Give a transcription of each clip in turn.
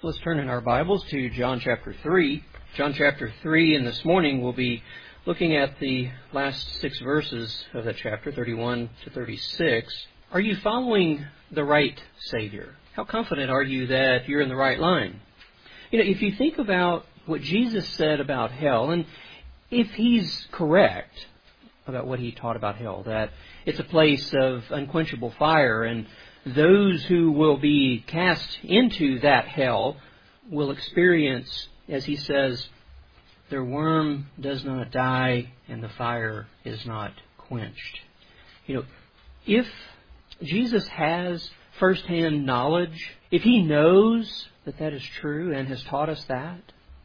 Let's turn in our Bibles to John chapter 3. John chapter 3, and this morning we'll be looking at the last 6 verses of that chapter, 31 to 36. Are you following the right Savior? How confident are you that you're in the right line? If you think about what Jesus said about hell, and if He's correct about what He taught about hell, that it's a place of unquenchable fire, and those who will be cast into that hell will experience, as He says, their worm does not die and the fire is not quenched. If Jesus has first-hand knowledge, if He knows that that is true and has taught us that,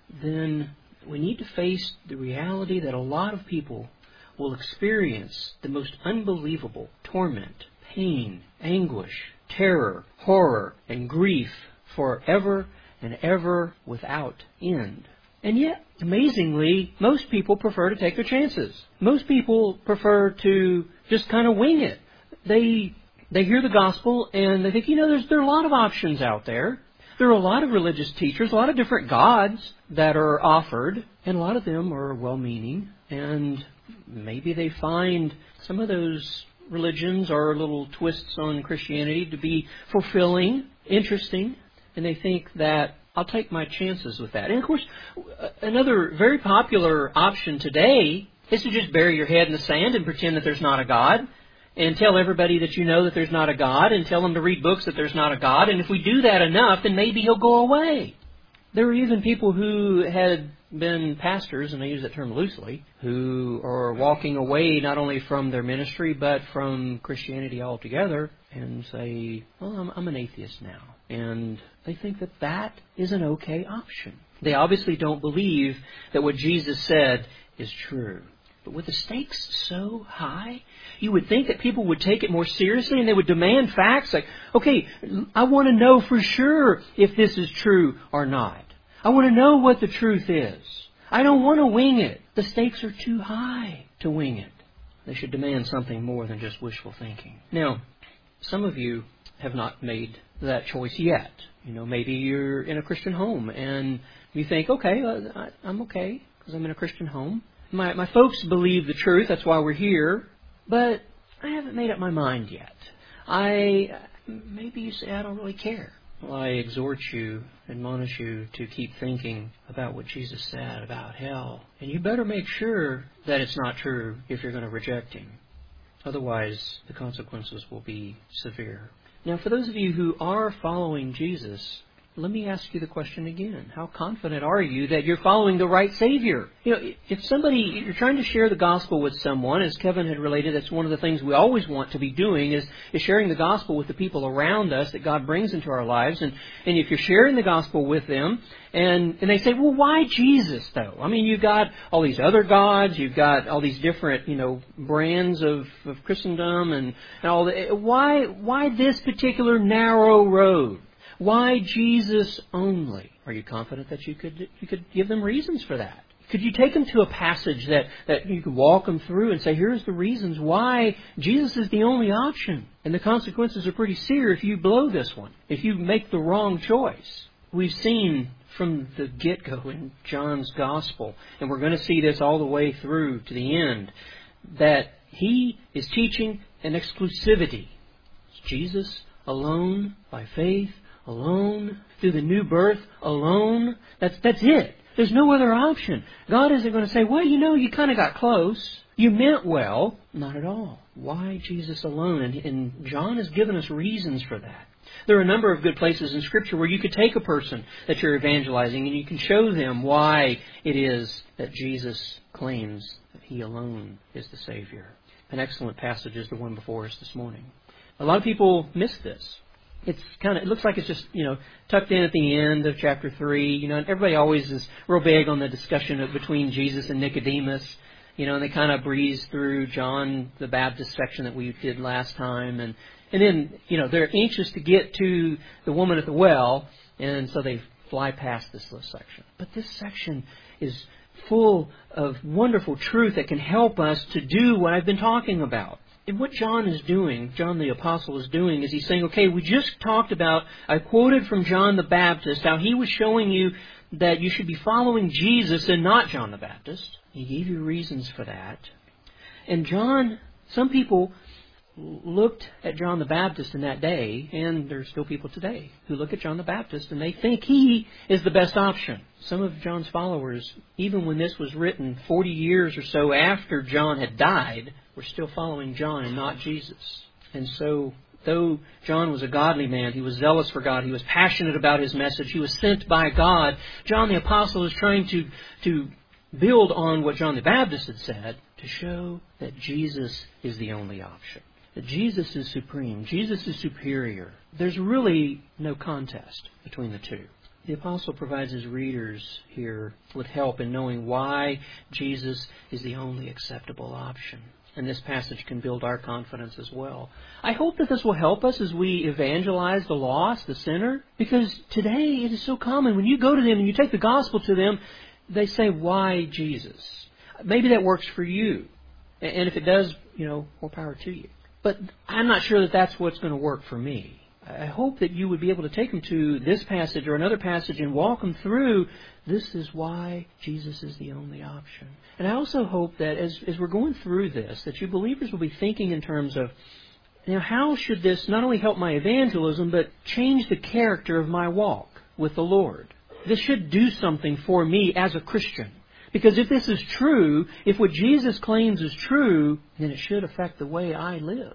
then we need to face the reality that a lot of people will experience the most unbelievable torment, pain, anguish, terror, horror, and grief forever and ever without end. And yet, amazingly, most people prefer to take their chances. Most people prefer to just kind of wing it. They hear the gospel and they think, there are a lot of options out there. There are a lot of religious teachers, a lot of different gods that are offered, and a lot of them are well-meaning, and maybe they find some of those religions or little twists on Christianity to be fulfilling, interesting, and they think that I'll take my chances with that. And of course, another very popular option today is to just bury your head in the sand and pretend that there's not a God, and tell everybody that you know that there's not a God, and tell them to read books that there's not a God, and if we do that enough, then maybe He'll go away. There were even people who had been pastors, and I use that term loosely, who are walking away not only from their ministry, but from Christianity altogether, and say, well, I'm an atheist now. And they think that that is an okay option. They obviously don't believe that what Jesus said is true. But with the stakes so high, you would think that people would take it more seriously and they would demand facts like, okay, I want to know for sure if this is true or not. I want to know what the truth is. I don't want to wing it. The stakes are too high to wing it. They should demand something more than just wishful thinking. Now, some of you have not made that choice yet. Maybe you're in a Christian home and you think, okay, I'm okay because I'm in a Christian home. My folks believe the truth, that's why we're here, but I haven't made up my mind yet. Maybe you say, I don't really care. Well, I exhort you, admonish you to keep thinking about what Jesus said about hell. And you better make sure that it's not true if you're going to reject Him. Otherwise, the consequences will be severe. Now, for those of you who are following Jesus, let me ask you the question again. How confident are you that you're following the right Savior? If you're trying to share the gospel with someone, as Kevin had related, that's one of the things we always want to be doing is sharing the gospel with the people around us that God brings into our lives. And if you're sharing the gospel with them, and they say, well, why Jesus, though? I mean, you've got all these other gods, you've got all these different, brands of Christendom, and all that. Why this particular narrow road? Why Jesus only? Are you confident that you could give them reasons for that? Could you take them to a passage that you could walk them through and say, here's the reasons why Jesus is the only option, and the consequences are pretty severe if you blow this one, if you make the wrong choice? We've seen from the get-go in John's Gospel, and we're going to see this all the way through to the end, that He is teaching an exclusivity. It's Jesus alone, by faith, alone, through the new birth, alone. That's it. There's no other option. God isn't going to say, well, you kind of got close. You meant well. Not at all. Why Jesus alone? And John has given us reasons for that. There are a number of good places in Scripture where you could take a person that you're evangelizing and you can show them why it is that Jesus claims that He alone is the Savior. An excellent passage is the one before us this morning. A lot of people miss this. It looks like it's just, tucked in at the end of chapter 3, and everybody always is real big on the discussion between Jesus and Nicodemus, and they kind of breeze through John the Baptist section that we did last time, and then, they're anxious to get to the woman at the well, and so they fly past this little section. But this section is full of wonderful truth that can help us to do what I've been talking about. And what John is doing, John the Apostle is doing, is he's saying, okay, we just talked about, I quoted from John the Baptist, how he was showing you that you should be following Jesus and not John the Baptist. He gave you reasons for that. And John, some people looked at John the Baptist in that day, and there's still people today who look at John the Baptist and they think he is the best option. Some of John's followers, even when this was written 40 years or so after John had died, were still following John and not Jesus. And so, though John was a godly man, he was zealous for God, he was passionate about his message, he was sent by God, John the Apostle is trying to build on what John the Baptist had said to show that Jesus is the only option. That Jesus is supreme. Jesus is superior. There's really no contest between the two. The Apostle provides his readers here with help in knowing why Jesus is the only acceptable option. And this passage can build our confidence as well. I hope that this will help us as we evangelize the lost, the sinner, because today it is so common. When you go to them and you take the gospel to them, they say, why Jesus? Maybe that works for you. And if it does, more power to you. But I'm not sure that that's what's going to work for me. I hope that you would be able to take them to this passage or another passage and walk them through, this is why Jesus is the only option. And I also hope that as we're going through this, that you believers will be thinking in terms of, how should this not only help my evangelism, but change the character of my walk with the Lord? This should do something for me as a Christian. Because if this is true, if what Jesus claims is true, then it should affect the way I live.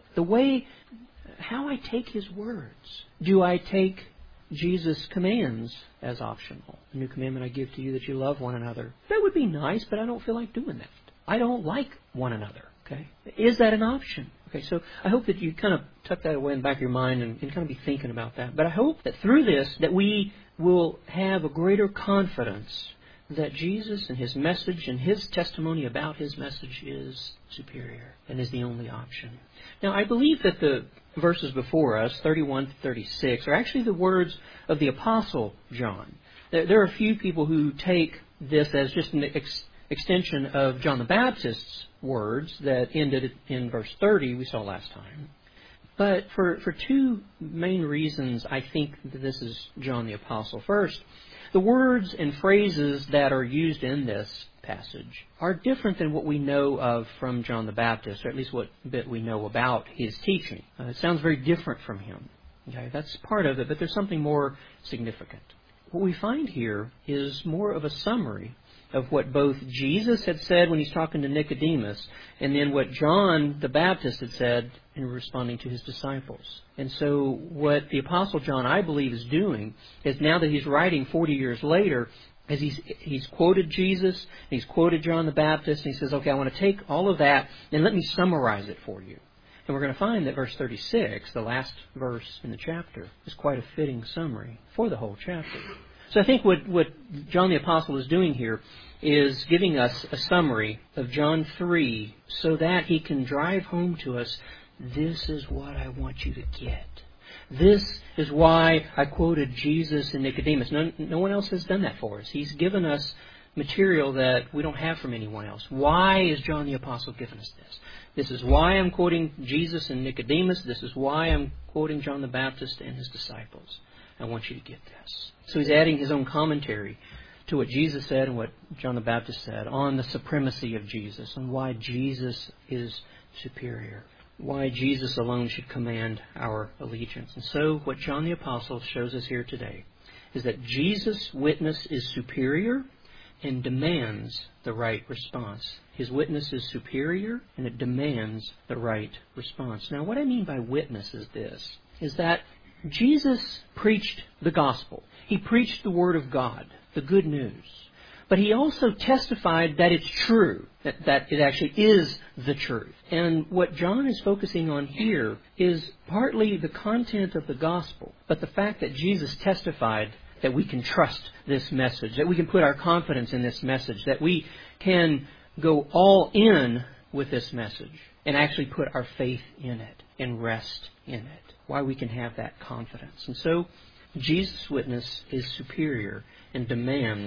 How I take His words. Do I take Jesus' commands as optional? A new commandment I give to you, that you love one another. That would be nice, but I don't feel like doing that. I don't like one another. Okay? Is that an option? Okay, so I hope that you kind of tuck that away in the back of your mind and kind of be thinking about that. But I hope that through this, that we will have a greater confidence that Jesus and His message and His testimony about His message is superior and is the only option. Now, I believe that the verses before us, 31 to 36, are actually the words of the Apostle John. There are a few people who take this as just an extension of John the Baptist's words that ended in verse 30 we saw last time. But for two main reasons, I think that this is John the Apostle. First, the words and phrases that are used in this passage are different than what we know of from John the Baptist, or at least what bit we know about his teaching. It sounds very different from him. Okay, that's part of it, but there's something more significant. What we find here is more of a summary of what both Jesus had said when he's talking to Nicodemus, and then what John the Baptist had said in responding to his disciples. And so what the Apostle John, I believe, is doing is, now that he's writing 40 years later, as he's quoted Jesus, he's quoted John the Baptist, and he says, okay, I want to take all of that and let me summarize it for you. And we're going to find that verse 36, the last verse in the chapter, is quite a fitting summary for the whole chapter. So I think what John the Apostle is doing here is giving us a summary of John 3 so that he can drive home to us, this is what I want you to get. This is why I quoted Jesus and Nicodemus. No one else has done that for us. He's given us material that we don't have from anyone else. Why is John the Apostle giving us this? This is why I'm quoting Jesus and Nicodemus. This is why I'm quoting John the Baptist and his disciples. I want you to get this. So he's adding his own commentary to what Jesus said and what John the Baptist said on the supremacy of Jesus and why Jesus is superior, why Jesus alone should command our allegiance. And so what John the Apostle shows us here today is that Jesus' witness is superior and demands the right response. His witness is superior and it demands the right response. Now, what I mean by witness is this, is that Jesus preached the gospel. He preached the Word of God, the good news. But he also testified that it's true, that it actually is the truth. And what John is focusing on here is partly the content of the gospel, but the fact that Jesus testified that we can trust this message, that we can put our confidence in this message, that we can go all in with this message and actually put our faith in it and rest in it. Why we can have that confidence. And so Jesus' witness is superior and demands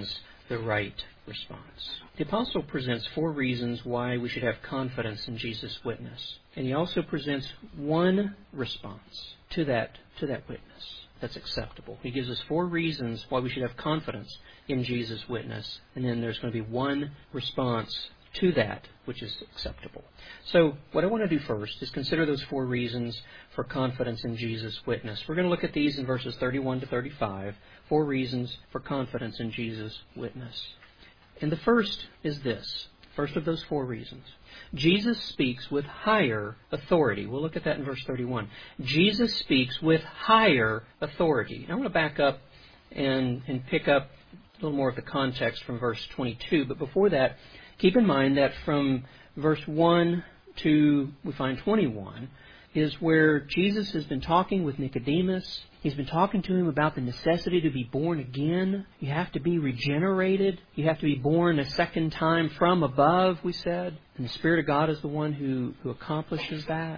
the right response. The apostle presents 4 reasons why we should have confidence in Jesus' witness. And he also presents one response to that witness that's acceptable. He gives us 4 reasons why we should have confidence in Jesus' witness. And then there's going to be one response to that which is acceptable. So what I want to do first is consider those 4 reasons for confidence in Jesus' witness. We're going to look at these in verses 31 to 35, 4 reasons for confidence in Jesus' witness. And the first is this, first of those 4 reasons. Jesus speaks with higher authority. We'll look at that in verse 31. Jesus speaks with higher authority. Now I want to back up and pick up a little more of the context from verse 22. But before that, keep in mind that from verse 1 to, we find 21, is where Jesus has been talking with Nicodemus. He's been talking to him about the necessity to be born again. You have to be regenerated. You have to be born a second time from above, we said. And the Spirit of God is the one who accomplishes that.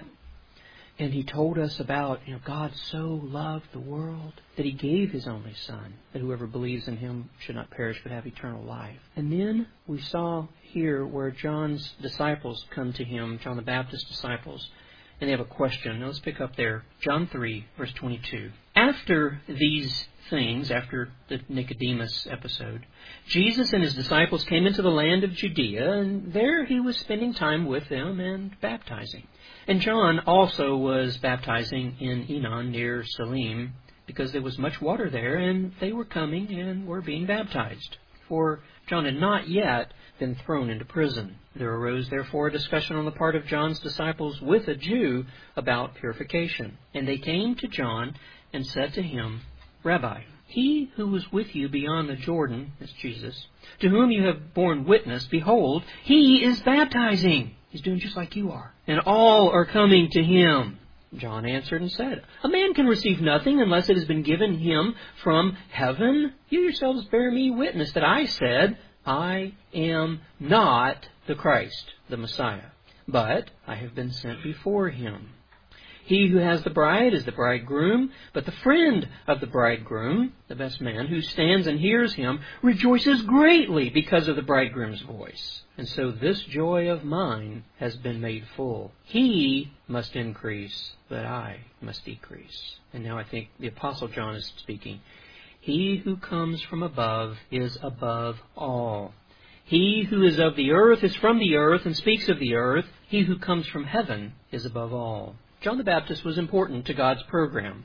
And he told us about, God so loved the world that he gave his only Son, that whoever believes in him should not perish but have eternal life. And then we saw here where John's disciples come to him, John the Baptist's disciples, and they have a question. Now let's pick up there. John 3, verse 22. After these things, after the Nicodemus episode, Jesus and his disciples came into the land of Judea, and there he was spending time with them and baptizing. And John also was baptizing in Enon near Salim, because there was much water there, and they were coming and were being baptized. For John had not yet been thrown into prison. There arose therefore a discussion on the part of John's disciples with a Jew about purification. And they came to John and said to him, Rabbi, he who was with you beyond the Jordan, that's Jesus, to whom you have borne witness, behold, he is baptizing. He's doing just like you are. And all are coming to him. John answered and said, A man can receive nothing unless it has been given him from heaven. You yourselves bear me witness that I said, I am not the Christ, the Messiah, but I have been sent before him. He who has the bride is the bridegroom, but the friend of the bridegroom, the best man, who stands and hears him, rejoices greatly because of the bridegroom's voice. And so this joy of mine has been made full. He must increase, but I must decrease. And now I think the Apostle John is speaking. He who comes from above is above all. He who is of the earth is from the earth and speaks of the earth. He who comes from heaven is above all. John the Baptist was important to God's program.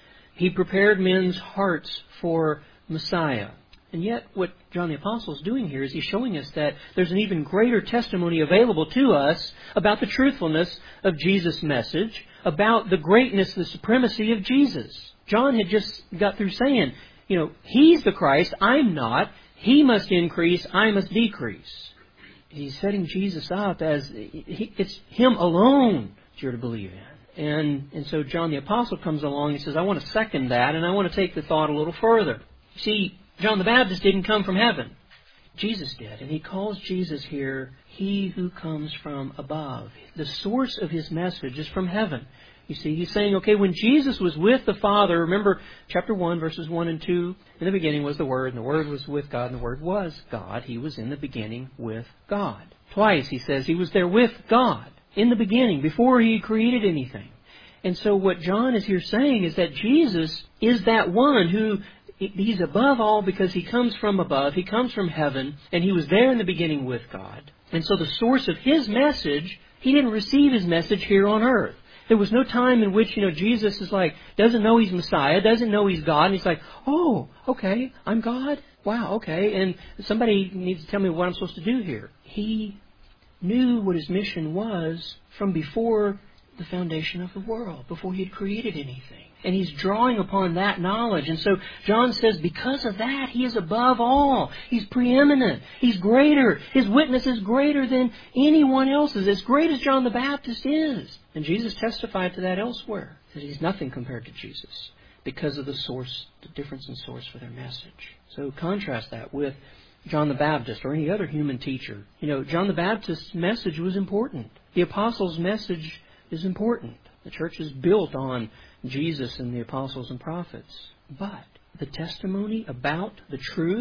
He prepared men's hearts for Messiah. And yet what John the Apostle is doing here is he's showing us that there's an even greater testimony available to us about the truthfulness of Jesus' message, about the greatness, the supremacy of Jesus. John had just got through saying, he's the Christ, I'm not. He must increase, I must decrease. He's setting Jesus up as it's him alone that you're to believe in. And so John the Apostle comes along and says, I want to second that, and I want to take the thought a little further. See, John the Baptist didn't come from heaven. Jesus did. And he calls Jesus here, he who comes from above. The source of his message is from heaven. You see, he's saying, okay, when Jesus was with the Father, remember chapter 1, verses 1 and 2, in the beginning was the Word, and the Word was with God, and the Word was God. He was in the beginning with God. Twice he says he was there with God in the beginning, before he created anything. And so what John is here saying is that Jesus is that one who, he's above all because he comes from above, he comes from heaven, and he was there in the beginning with God. And so the source of his message, he didn't receive his message here on earth. There was no time in which, Jesus is doesn't know he's Messiah, doesn't know he's God, and he's like, oh, okay, I'm God? Wow, okay, and somebody needs to tell me what I'm supposed to do here. He knew what his mission was from before the foundation of the world, before he had created anything. And he's drawing upon that knowledge. And so John says, because of that, he is above all. He's preeminent. He's greater. His witness is greater than anyone else's, as great as John the Baptist is. And Jesus testified to that elsewhere, that he's nothing compared to Jesus, because of the source, the difference in source for their message. So contrast that with John the Baptist or any other human teacher. John the Baptist's message was important. The apostles' message is important. The church is built on Jesus and the apostles and prophets. But the testimony about the truth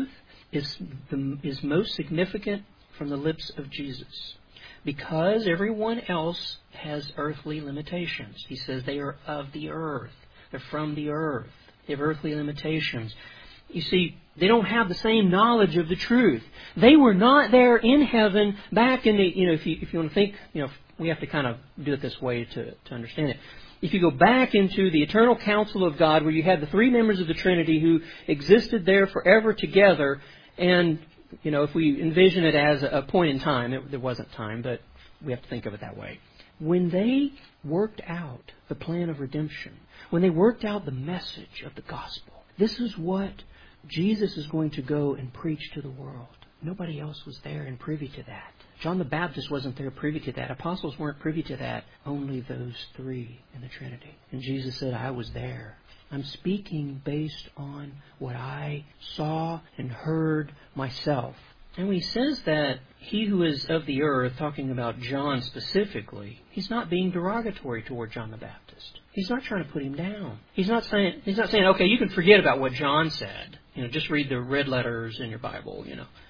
is most significant from the lips of Jesus, because everyone else has earthly limitations. He says they are of the earth. They're from the earth. They have earthly limitations. You see, they don't have the same knowledge of the truth. They were not there in heaven back in the, if you want to think, we have to kind of do it this way to understand it. If you go back into the eternal counsel of God, where you had the three members of the Trinity who existed there forever together, and, if we envision it as a point in time, there wasn't time, but we have to think of it that way. When they worked out the plan of redemption, when they worked out the message of the gospel, this is what Jesus is going to go and preach to the world. Nobody else was there and privy to that. John the Baptist wasn't there privy to that. Apostles weren't privy to that. Only those three in the Trinity. And Jesus said, I was there. I'm speaking based on what I saw and heard myself. And when he says that he who is of the earth, talking about John specifically, he's not being derogatory toward John the Baptist. He's not trying to put him down. He's not saying, okay, you can forget about what John said. Just read the red letters in your Bible,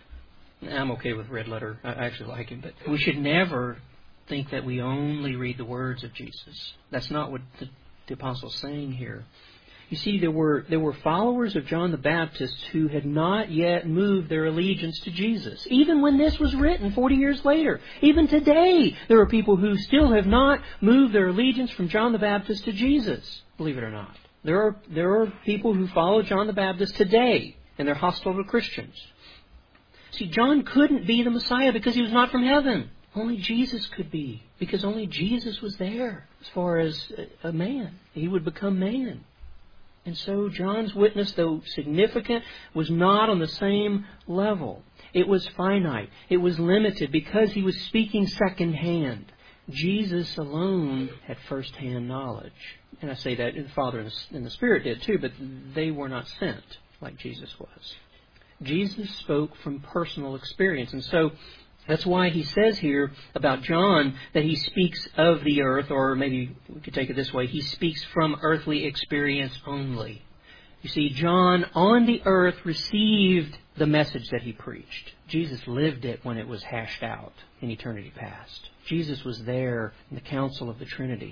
I'm okay with red letter. I actually like him. But we should never think that we only read the words of Jesus. That's not what the Apostle's saying here. You see, there were followers of John the Baptist who had not yet moved their allegiance to Jesus. Even when this was written 40 years later. Even today, there are people who still have not moved their allegiance from John the Baptist to Jesus. Believe it or not. There are people who follow John the Baptist today, and they're hostile to Christians. See, John couldn't be the Messiah because he was not from heaven. Only Jesus could be, because only Jesus was there as far as a man. He would become man. And so John's witness, though significant, was not on the same level. It was finite. It was limited because he was speaking secondhand. Jesus alone had first-hand knowledge. And I say that the Father and the Spirit did too, but they were not sent like Jesus was. Jesus spoke from personal experience. And so that's why he says here about John that he speaks of the earth, or maybe we could take it this way, he speaks from earthly experience only. You see, John on the earth received the message that he preached. Jesus lived it when it was hashed out in eternity past. Jesus was there in the council of the Trinity.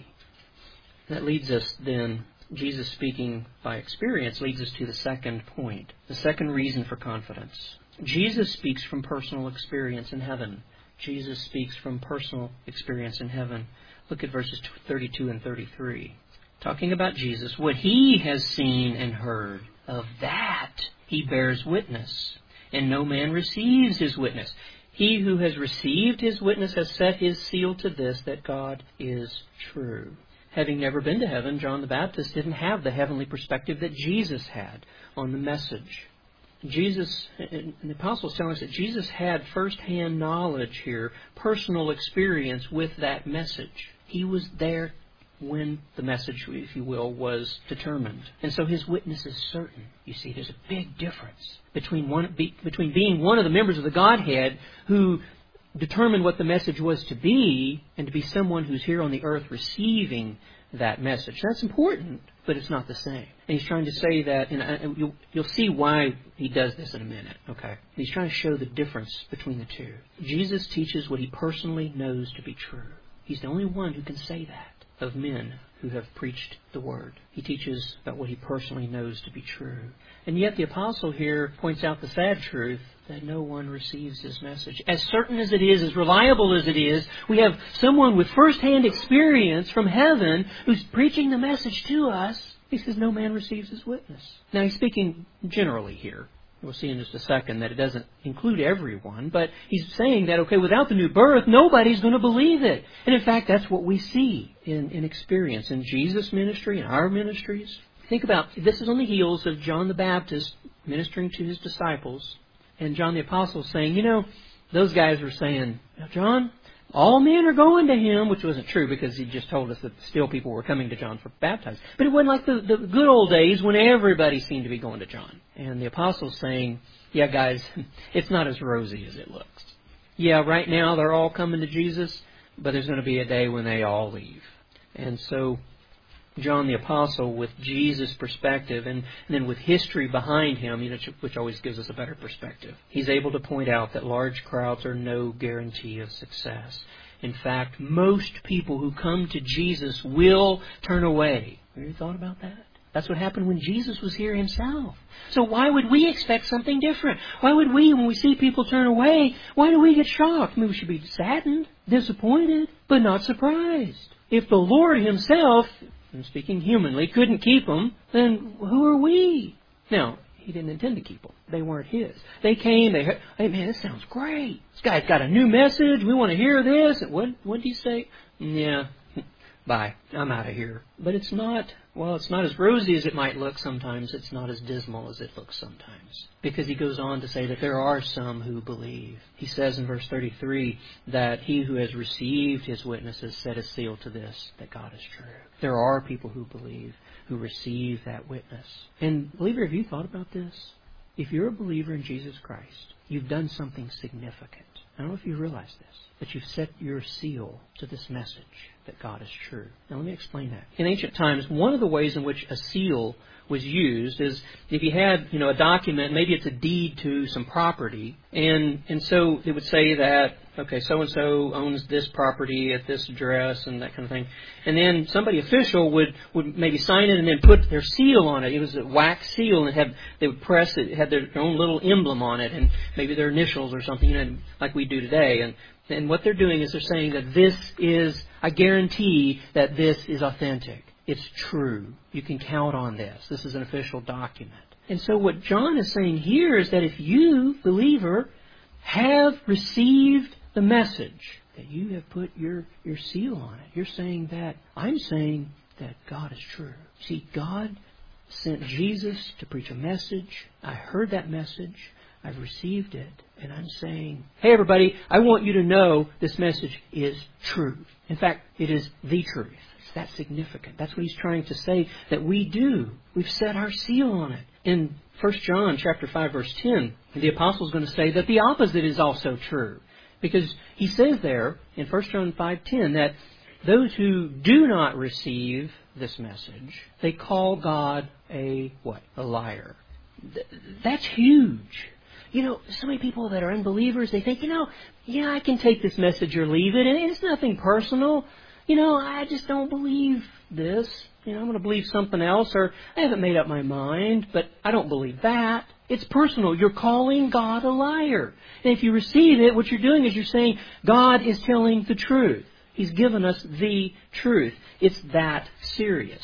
That leads us then, Jesus speaking by experience, leads us to the second point, the second reason for confidence. Jesus speaks from personal experience in heaven. Jesus speaks from personal experience in heaven. Look at verses 32 and 33. Talking about Jesus, what he has seen and heard, of that he bears witness, and no man receives his witness. He who has received his witness has set his seal to this, that God is true. Having never been to heaven, John the Baptist didn't have the heavenly perspective that Jesus had on the message. Jesus, and the Apostles tell us that Jesus had first-hand knowledge here, personal experience with that message. He was there when the message, if you will, was determined. And so his witness is certain. You see, there's a big difference between being one of the members of the Godhead who determined what the message was to be, and to be someone who's here on the earth receiving that message. That's important, but it's not the same. And he's trying to say that, and you'll see why he does this in a minute, okay? He's trying to show the difference between the two. Jesus teaches what he personally knows to be true. He's the only one who can say that of men who have preached the Word. He teaches about what he personally knows to be true. And yet the Apostle here points out the sad truth that no one receives his message. As certain as it is, as reliable as it is, we have someone with first-hand experience from heaven who's preaching the message to us. He says no man receives his witness. Now he's speaking generally here. We'll see in just a second that it doesn't include everyone, but he's saying that, okay, without the new birth, nobody's going to believe it. And in fact, that's what we see in experience in Jesus' ministry, in our ministries. Think about, this is on the heels of John the Baptist ministering to his disciples, and John the Apostle saying, those guys were saying, John, all men are going to him, which wasn't true because he just told us that still people were coming to John for baptized. But it wasn't like the good old days when everybody seemed to be going to John. And the Apostle's saying, yeah, guys, it's not as rosy as it looks. Yeah, right now they're all coming to Jesus, but there's going to be a day when they all leave. And so John the Apostle with Jesus' perspective and then with history behind him, which always gives us a better perspective. He's able to point out that large crowds are no guarantee of success. In fact, most people who come to Jesus will turn away. Have you thought about that? That's what happened when Jesus was here himself. So why would we expect something different? Why would we, when we see people turn away, why do we get shocked? I mean, we should be saddened, disappointed, but not surprised. If the Lord himself, I'm speaking humanly, couldn't keep them, then who are we? Now, he didn't intend to keep them. They weren't his. They came, they heard, hey man, this sounds great. This guy's got a new message. We want to hear this. What did he say? Yeah, bye. I'm out of here. But it's not as rosy as it might look sometimes. It's not as dismal as it looks sometimes. Because he goes on to say that there are some who believe. He says in verse 33 that he who has received his witnesses set a seal to this, that God is true. There are people who believe, who receive that witness. And believer, have you thought about this? If you're a believer in Jesus Christ, you've done something significant. I don't know if you realize this, but you've set your seal to this message that God is true. Now let me explain that. In ancient times, one of the ways in which a seal was used is if you had, a document, maybe it's a deed to some property, and so it would say that, okay, so-and-so owns this property at this address and that kind of thing. And then somebody official would maybe sign it and then put their seal on it. It was a wax seal, and they would press it, it had their own little emblem on it, and maybe their initials or something, like we do today. And what they're doing is they're saying that this is, I guarantee that this is authentic. It's true. You can count on this. This is an official document. And so what John is saying here is that if you, believer, have received the message, that you have put your seal on it. You're saying that, I'm saying that God is true. See, God sent Jesus to preach a message. I heard that message. I've received it. And I'm saying, hey everybody, I want you to know this message is true. In fact, it is the truth. It's that significant. That's what he's trying to say that we do. We've set our seal on it. In 1 John chapter 5, verse 10, the apostle is going to say that the opposite is also true. Because he says there in 1 John 5:10 that those who do not receive this message, they call God a what? A liar. That's huge. So many people that are unbelievers, they think, I can take this message or leave it, and it's nothing personal. I just don't believe this. I'm going to believe something else, or I haven't made up my mind, but I don't believe that. It's personal. You're calling God a liar. And if you receive it, what you're doing is you're saying God is telling the truth. He's given us the truth. It's that serious.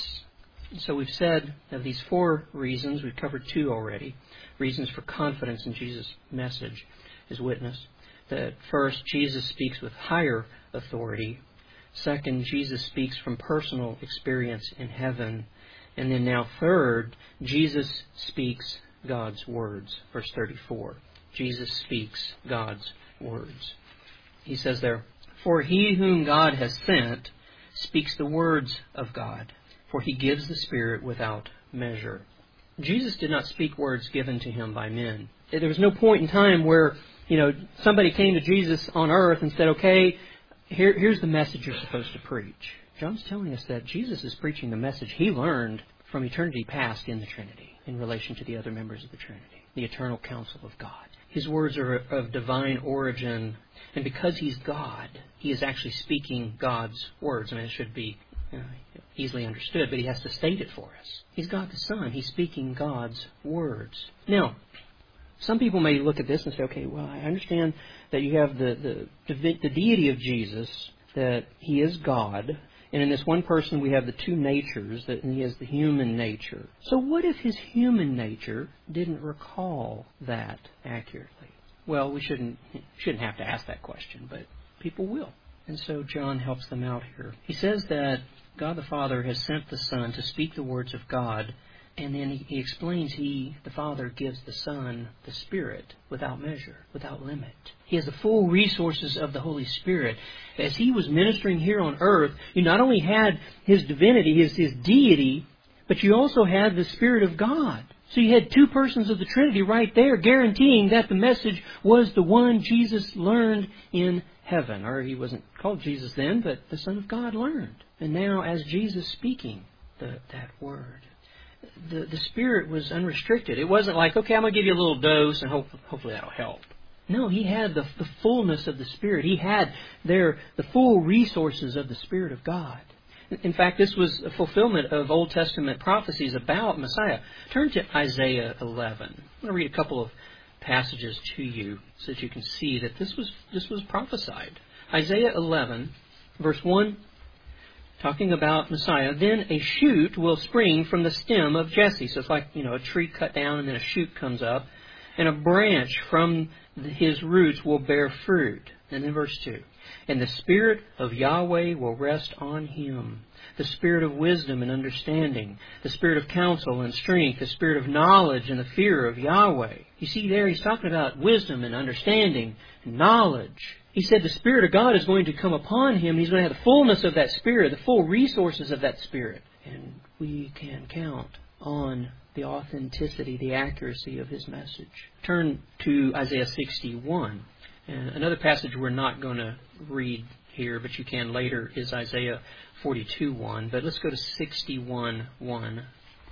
So we've said of these 4 reasons, we've covered 2 already, reasons for confidence in Jesus' message, his witness. That first, Jesus speaks with higher authority. Second, Jesus speaks from personal experience in heaven. And then now third, Jesus speaks God's words. Verse 34. Jesus speaks God's words. He says there, for he whom God has sent speaks the words of God, for he gives the Spirit without measure. Jesus did not speak words given to him by men. There was no point in time where, somebody came to Jesus on earth and said, okay, here's the message you're supposed to preach. John's telling us that Jesus is preaching the message he learned from eternity past in the Trinity, in relation to the other members of the Trinity, the eternal counsel of God. His words are of divine origin, and because he's God, he is actually speaking God's words. It should be easily understood, but he has to state it for us. He's God the Son. He's speaking God's words. Now, some people may look at this and say, okay, well, I understand that you have the deity of Jesus, that he is God, and in this one person we have the 2 natures, and he has the human nature. So what if his human nature didn't recall that accurately? Well, we shouldn't have to ask that question, but people will. And so John helps them out here. He says that God the Father has sent the Son to speak the words of God, and then he explains the Father gives the Son the Spirit without measure, without limit. He has the full resources of the Holy Spirit. As he was ministering here on earth, you not only had his divinity, his deity, but you also had the Spirit of God. So you had 2 persons of the Trinity right there guaranteeing that the message was the one Jesus learned in heaven. Or he wasn't called Jesus then, but the Son of God learned. And now as Jesus speaking, that word. The Spirit was unrestricted. It wasn't like, okay, I'm going to give you a little dose and hopefully that'll help. No, He had the fullness of the Spirit. He had there the full resources of the Spirit of God. In fact, this was a fulfillment of Old Testament prophecies about Messiah. Turn to Isaiah 11. I'm going to read a couple of passages to you so that you can see that this was prophesied. Isaiah 11, verse 1, talking about Messiah. Then a shoot will spring from the stem of Jesse. So it's like, a tree cut down and then a shoot comes up. And a branch from his roots will bear fruit. And then verse 2. And the Spirit of Yahweh will rest on him. The Spirit of wisdom and understanding. The Spirit of counsel and strength. The Spirit of knowledge and the fear of Yahweh. You see there, he's talking about wisdom and understanding and knowledge. He said the Spirit of God is going to come upon him. He's going to have the fullness of that Spirit, the full resources of that Spirit. And we can count on the authenticity, the accuracy of his message. Turn to Isaiah 61. And another passage we're not going to read here, but you can later, is Isaiah 42:1. But let's go to 61:1.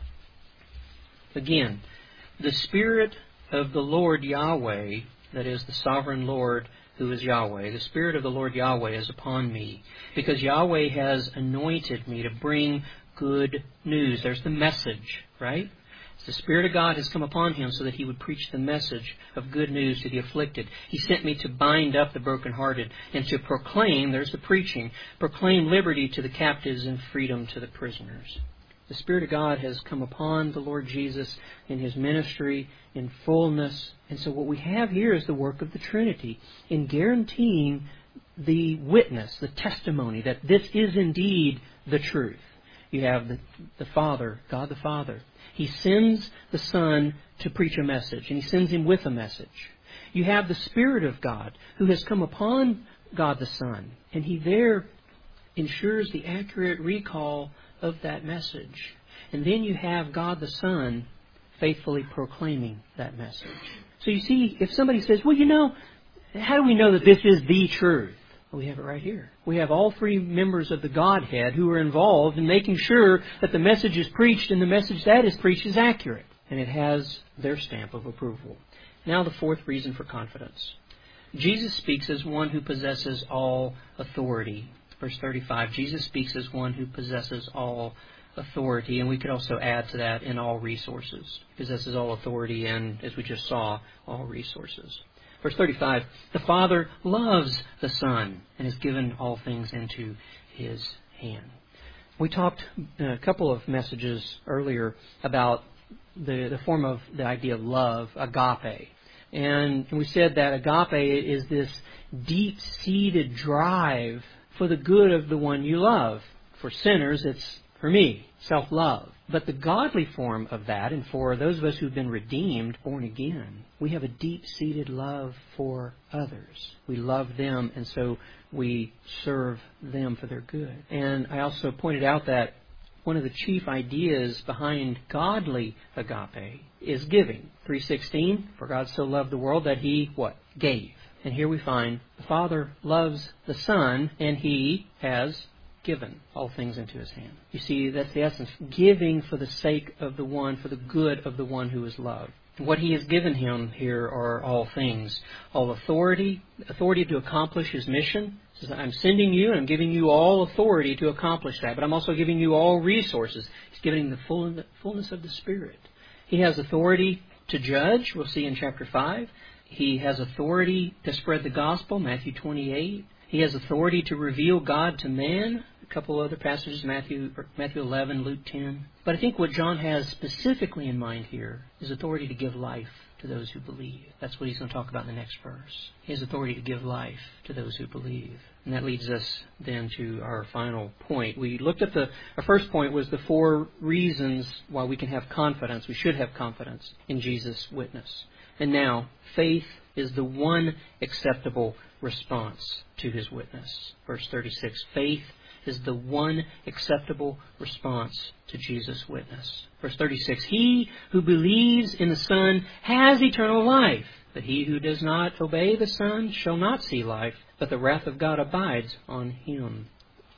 Again, the Spirit of the Lord Yahweh, that is the sovereign Lord who is Yahweh, the Spirit of the Lord Yahweh is upon me, because Yahweh has anointed me to bring good news. There's the message, right? The Spirit of God has come upon him so that he would preach the message of good news to the afflicted. He sent me to bind up the brokenhearted and to proclaim, there's the preaching, proclaim liberty to the captives and freedom to the prisoners. The Spirit of God has come upon the Lord Jesus in his ministry in fullness. And so what we have here is the work of the Trinity in guaranteeing the witness, the testimony that this is indeed the truth. You have the Father, God the Father. He sends the Son to preach a message, and He sends Him with a message. You have the Spirit of God who has come upon God the Son, and He there ensures the accurate recall of that message. And then you have God the Son faithfully proclaiming that message. So you see, if somebody says, well, how do we know that this is the truth? Well, we have it right here. We have all three members of the Godhead who are involved in making sure that the message is preached and the message that is preached is accurate. And it has their stamp of approval. Now the fourth reason for confidence. Jesus speaks as one who possesses all authority. Verse 35, Jesus speaks as one who possesses all authority. And we could also add to that, in all resources. He possesses all authority and, as we just saw, all resources. Verse 35, the Father loves the Son and has given all things into His hand. We talked a couple of messages earlier about the form of the idea of love, agape. And we said that agape is this deep-seated drive for the good of the one you love. For sinners, it's for me, self-love. But the godly form of that, and for those of us who've been redeemed, born again, we have a deep-seated love for others. We love them, and so we serve them for their good. And I also pointed out that one of the chief ideas behind godly agape is giving. 3:16, for God so loved the world that He, what? Gave. And here we find the Father loves the Son, and He has given all things into His hand. You see, that's the essence. Giving for the sake of the one, for the good of the one who is loved. What He has given Him here are all things. All authority to accomplish His mission. He says, I'm sending you and I'm giving you all authority to accomplish that. But I'm also giving you all resources. He's giving the fullness of the Spirit. He has authority to judge. We'll see in chapter 5. He has authority to spread the gospel. Matthew 28. He has authority to reveal God to man. A couple other passages, Matthew 11, Luke 10. But I think what John has specifically in mind here is authority to give life to those who believe. That's what he's going to talk about in the next verse. He has authority to give life to those who believe. And that leads us then to our final point. We looked at our first point was the 4 reasons why we can have confidence. We should have confidence in Jesus' witness. And now, faith is the one acceptable response to His witness. Verse 36, faith is the one acceptable response to Jesus' witness. Verse 36, he who believes in the Son has eternal life, but he who does not obey the Son shall not see life, but the wrath of God abides on him.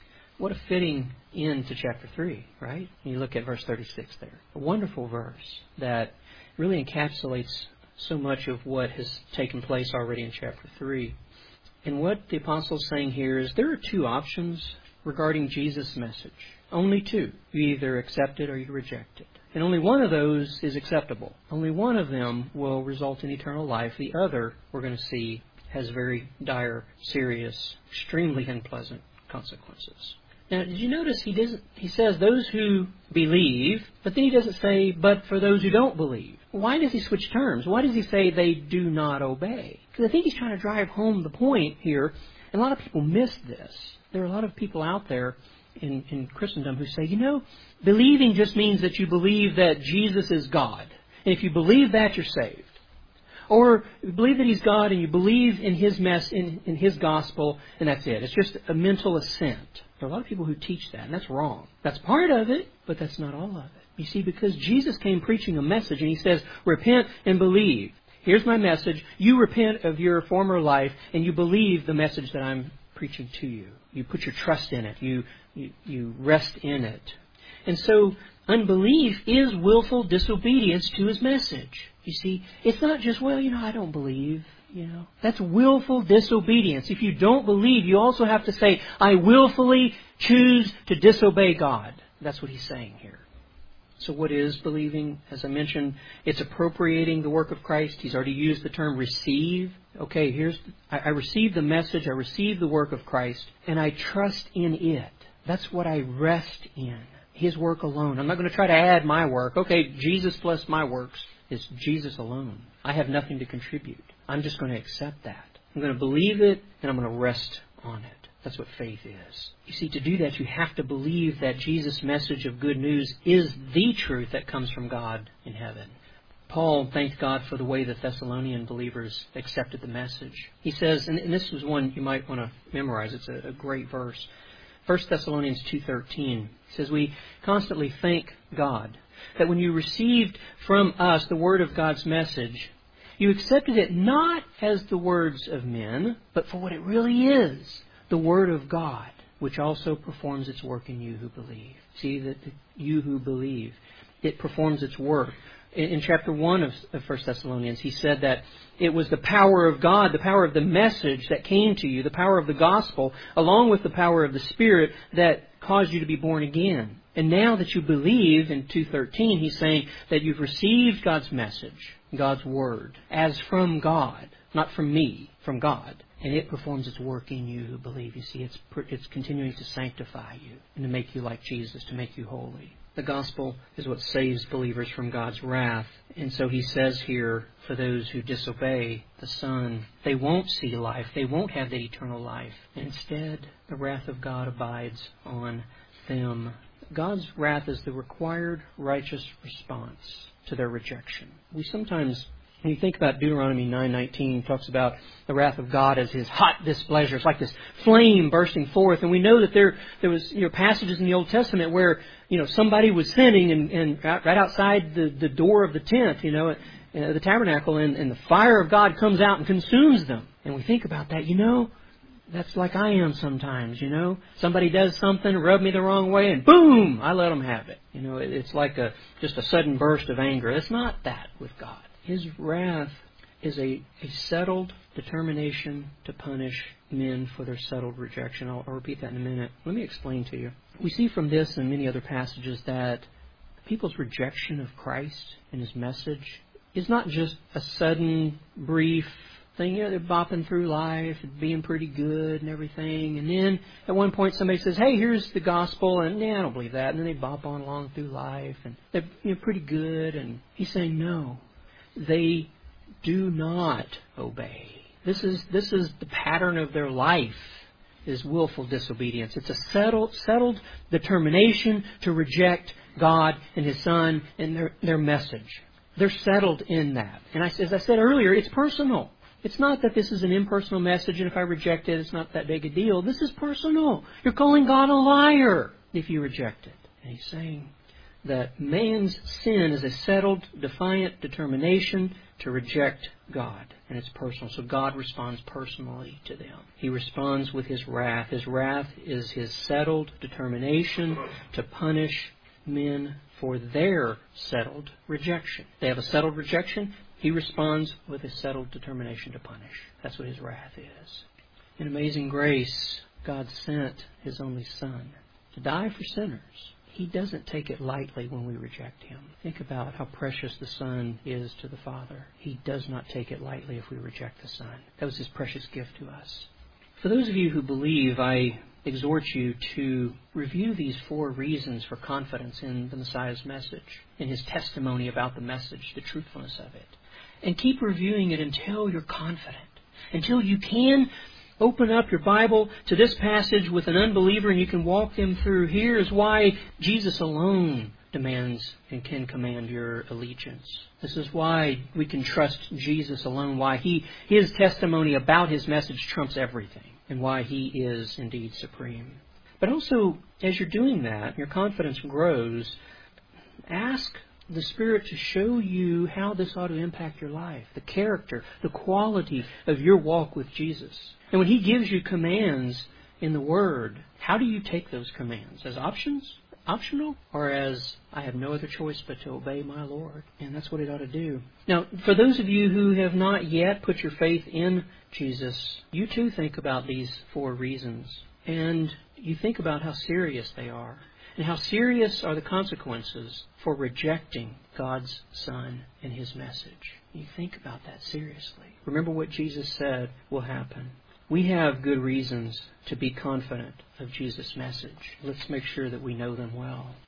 What a fitting end to chapter 3, right? You look at verse 36 there. A wonderful verse that really encapsulates so much of what has taken place already in chapter 3. And what the apostle is saying here is there are two options regarding Jesus' message. Only two. You either accept it or you reject it. And only one of those is acceptable. Only one of them will result in eternal life. The other, we're going to see, has very dire, serious, extremely unpleasant consequences. Now, did you notice he says those who believe, but then he doesn't say, but for those who don't believe. Why does he switch terms? Why does he say they do not obey? Because I think he's trying to drive home the point here, and a lot of people miss this. There are a lot of people out there in Christendom who say, believing just means that you believe that Jesus is God. And if you believe that, you're saved. Or you believe that He's God and you believe in His in His gospel, and that's it. It's just a mental assent. There are a lot of people who teach that, and that's wrong. That's part of it, but that's not all of it. You see, because Jesus came preaching a message, and He says, repent and believe. Here's my message. You repent of your former life, and you believe the message that I'm preaching to you. You put your trust in it. You rest in it. And so unbelief is willful disobedience to His message. You see, it's not just, I don't believe. That's willful disobedience. If you don't believe, you also have to say, I willfully choose to disobey God. That's what he's saying here. So what is believing? As I mentioned, it's appropriating the work of Christ. He's already used the term receive. Okay, I receive the message, I receive the work of Christ, and I trust in it. That's what I rest in. His work alone. I'm not going to try to add my work. Okay, Jesus plus my works is Jesus alone. I have nothing to contribute. I'm just going to accept that. I'm going to believe it, and I'm going to rest on it. That's what faith is. You see, to do that, you have to believe that Jesus' message of good news is the truth that comes from God in heaven. Paul thanked God for the way the Thessalonian believers accepted the message. He says, and this is one you might want to memorize. It's a great verse. 1 Thessalonians 2:13. He says, we constantly thank God that when you received from us the word of God's message, you accepted it not as the words of men, but for what it really is, the Word of God, which also performs its work in you who believe. See, that you who believe, it performs its work. In chapter 1 of 1 Thessalonians, he said that it was the power of God, the power of the message that came to you, the power of the gospel, along with the power of the Spirit that caused you to be born again. And now that you believe, in 2:13, he's saying that you've received God's message, God's Word, as from God, not from me, from God. And it performs its work in you who believe. You see, it's continuing to sanctify you and to make you like Jesus, to make you holy. The gospel is what saves believers from God's wrath. And so he says here, for those who disobey the Son, they won't see life. They won't have that eternal life. Instead, the wrath of God abides on them. God's wrath is the required righteous response to their rejection. We sometimes, when you think about Deuteronomy 9:19, it talks about the wrath of God as His hot displeasure. It's like this flame bursting forth. And we know that there was passages in the Old Testament where somebody was sinning and right outside the door of the tent, the tabernacle, and the fire of God comes out and consumes them. And we think about that, that's like I am sometimes, Somebody does something, rub me the wrong way, and boom, I let them have it. It's like just a sudden burst of anger. It's not that with God. His wrath is a settled determination to punish men for their settled rejection. I'll repeat that in a minute. Let me explain to you. We see from this and many other passages that people's rejection of Christ and His message is not just a sudden, brief thing. They're bopping through life and being pretty good and everything. And then at one point somebody says, hey, here's the gospel. And I don't believe that. And then they bop on along through life. And they're pretty good. And he's saying, no, they do not obey. This is the pattern of their life, is willful disobedience. It's a settled determination to reject God and His Son and their message. They're settled in that. And as I said earlier, it's personal. It's not that this is an impersonal message, and if I reject it, it's not that big a deal. This is personal. You're calling God a liar if you reject it. And He's saying that man's sin is a settled, defiant determination to reject God, and it's personal. So God responds personally to them. He responds with His wrath. His wrath is His settled determination to punish men for their settled rejection. They have a settled rejection. He responds with a settled determination to punish. That's what His wrath is. In amazing grace, God sent His only Son to die for sinners. He doesn't take it lightly when we reject Him. Think about how precious the Son is to the Father. He does not take it lightly if we reject the Son. That was His precious gift to us. For those of you who believe, I exhort you to review these 4 reasons for confidence in the Messiah's message, in His testimony about the message, the truthfulness of it. And keep reviewing it until you're confident, until you can open up your Bible to this passage with an unbeliever and you can walk them through. Here's why Jesus alone demands and can command your allegiance. This is why we can trust Jesus alone, why His testimony about His message trumps everything, and why He is indeed supreme. But also, as you're doing that, your confidence grows. Ask the Spirit to show you how this ought to impact your life, the character, the quality of your walk with Jesus. And when He gives you commands in the Word, how do you take those commands? As optional? Or as, I have no other choice but to obey my Lord? And that's what it ought to do. Now, for those of you who have not yet put your faith in Jesus, you too think about these 4 reasons. And you think about how serious they are. And how serious are the consequences for rejecting God's Son and His message. You think about that seriously. Remember what Jesus said will happen. We have good reasons to be confident of Jesus' message. Let's make sure that we know them well.